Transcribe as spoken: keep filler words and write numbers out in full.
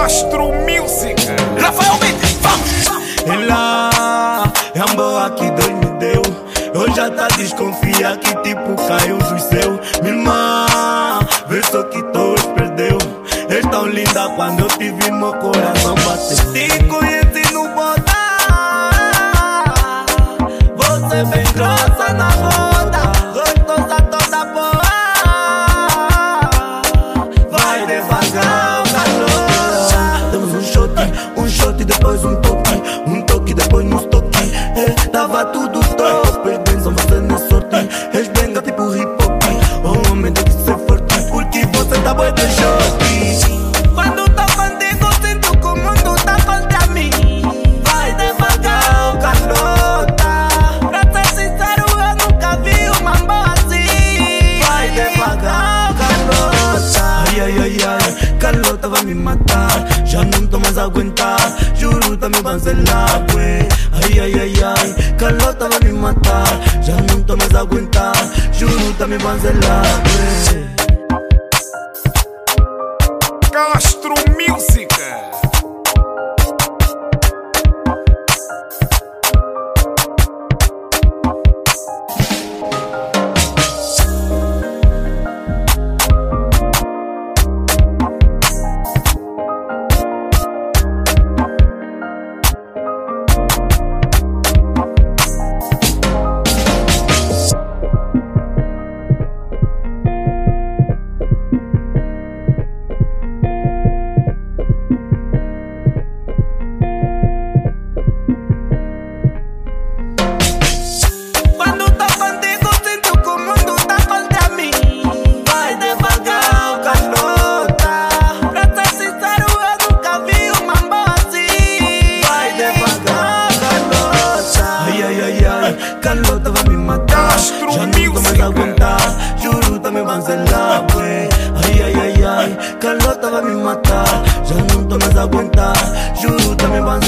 Castro Music. Rafael Mendes, vamos! Ela é a boa que Deus me deu. Eu já tá desconfia que tipo caiu do céu. Minha irmã, vê só que todos perdeu. És tão linda quando eu te vi, meu coração bateu. Te conheci no boda, você bem grossa na roda, gostosa toda boa. Vai devagar, calor. Damos um shot, um shot e depois um toque, um toque depois nos toque. É, tava tudo top, és benzão, você não é sorte. És benga tipo hip hop, o homem tem que ser forte, porque você tá bué de shot. Quando tô contigo sinto que o mundo tá contra mim. Vai devagar, Carlota, pra ser sincero eu nunca vi uma boa assim. Vai devagar, Carlota. Ai, ai, ai, ai, Carlota vai me matar. Já não tô mais a aguentar, juro tá me vanzelar, ué. Ai, ai, ai, ai, Carlota vai me matar. Já não tô mais a aguentar, juro tá me vanzelar, ué. Castro Music. Carlota vai me matar, já não tô mais a aguentar, juro tá me vanzelar, ué. Ai, ai, ai, ai, Carlota vai me matar, já não tô mais a aguentar, juro tá me vanzelar.